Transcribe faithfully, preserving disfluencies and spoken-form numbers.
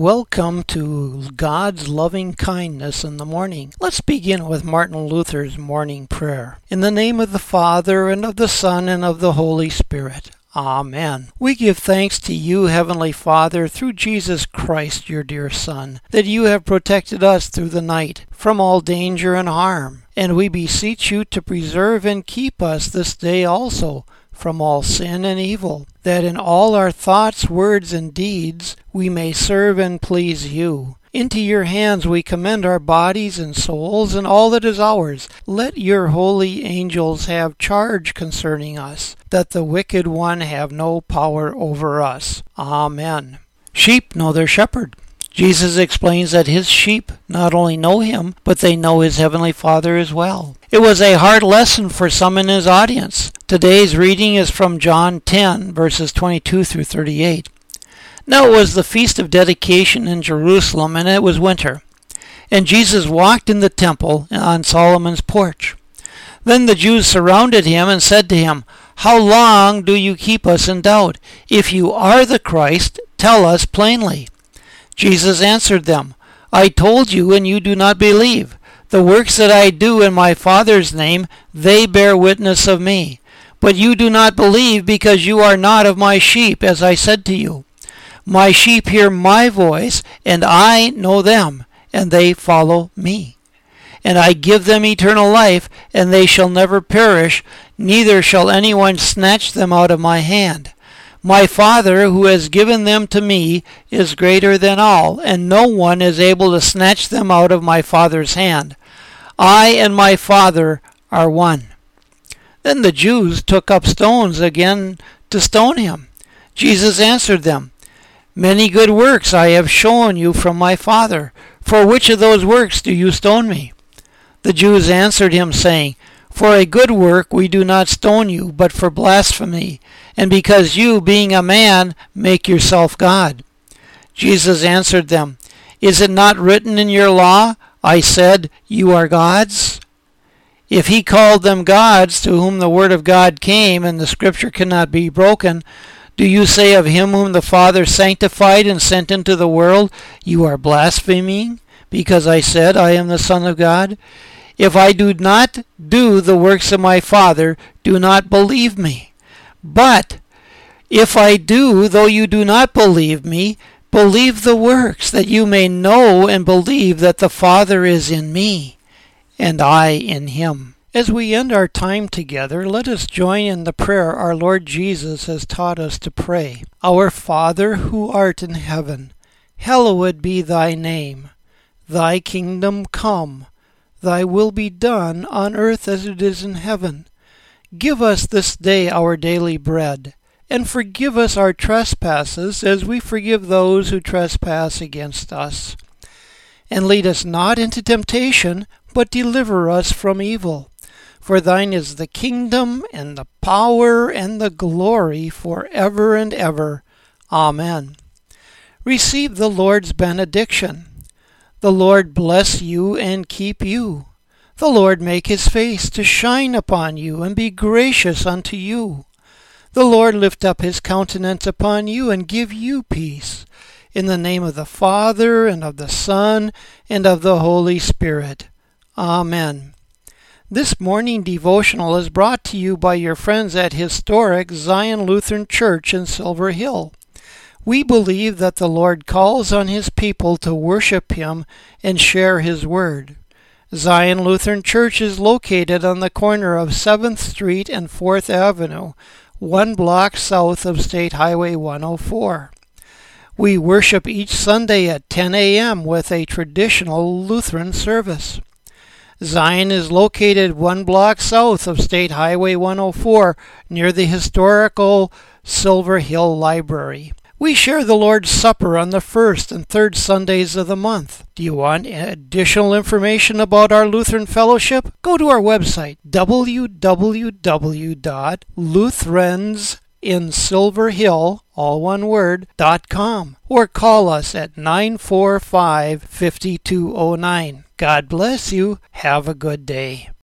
Welcome to God's loving kindness in the morning. Let's begin with Martin Luther's morning prayer. In the name of the Father, and of the Son, and of the Holy Spirit. Amen. We give thanks to you, Heavenly Father, through Jesus Christ, your dear Son, that you have protected us through the night from all danger and harm. And we beseech you to preserve and keep us this day also from all sin and evil, that in all our thoughts, words, and deeds we may serve and please you. Into your hands we commend our bodies and souls and all that is ours. Let your holy angels have charge concerning us, that the wicked one have no power over us. Amen. Sheep know their shepherd. Jesus explains that his sheep not only know him, but they know his heavenly Father as well. It was a hard lesson for some in his audience. Today's reading is from John ten, verses twenty-two through thirty-eight. Now it was the feast of dedication in Jerusalem, and it was winter. And Jesus walked in the temple on Solomon's porch. Then the Jews surrounded him and said to him, "How long do you keep us in doubt? If you are the Christ, tell us plainly." Jesus answered them, "I told you, and you do not believe. The works that I do in my Father's name, they bear witness of me. But you do not believe, because you are not of my sheep, as I said to you. My sheep hear my voice, and I know them, and they follow me. And I give them eternal life, and they shall never perish, neither shall anyone snatch them out of my hand. My Father, who has given them to me, is greater than all, and no one is able to snatch them out of my Father's hand. I and my Father are one." Then the Jews took up stones again to stone him. Jesus answered them, "Many good works I have shown you from my Father. For which of those works do you stone me?" The Jews answered him, saying, "For a good work we do not stone you, but for blasphemy, and because you, being a man, make yourself God." Jesus answered them, "Is it not written in your law, I said, you are gods?" If he called them gods, to whom the word of God came, and the scripture cannot be broken, do you say of him whom the Father sanctified and sent into the world, you are blaspheming, because I said, I am the Son of God? If I do not do the works of my Father, do not believe me. But if I do, though you do not believe me, believe the works, that you may know and believe that the Father is in me, and I in him. As we end our time together, let us join in the prayer our Lord Jesus has taught us to pray. Our Father, who art in heaven, hallowed be thy name. Thy kingdom come. Thy will be done on earth as it is in heaven. Give us this day our daily bread, and forgive us our trespasses as we forgive those who trespass against us. And lead us not into temptation, but deliver us from evil. For thine is the kingdom, and the power, and the glory, forever and ever. Amen. Receive the Lord's benediction. The Lord bless you and keep you. The Lord make his face to shine upon you and be gracious unto you. The Lord lift up his countenance upon you and give you peace. In the name of the Father, and of the Son, and of the Holy Spirit. Amen. This morning devotional is brought to you by your friends at historic Zion Lutheran Church in Silver Hill. We believe that the Lord calls on his people to worship him and share his word. Zion Lutheran Church is located on the corner of seventh Street and fourth Avenue, one block south of State Highway one oh four. We worship each Sunday at ten a.m. with a traditional Lutheran service. Zion is located one block south of State Highway one oh four near the historical Silver Hill Library. We share the Lord's Supper on the first and third Sundays of the month. Do you want additional information about our Lutheran Fellowship? Go to our website, w w w dot lutherans in silver hill, all one word, dot com, or call us at nine four five, five two zero nine. God bless you. Have a good day.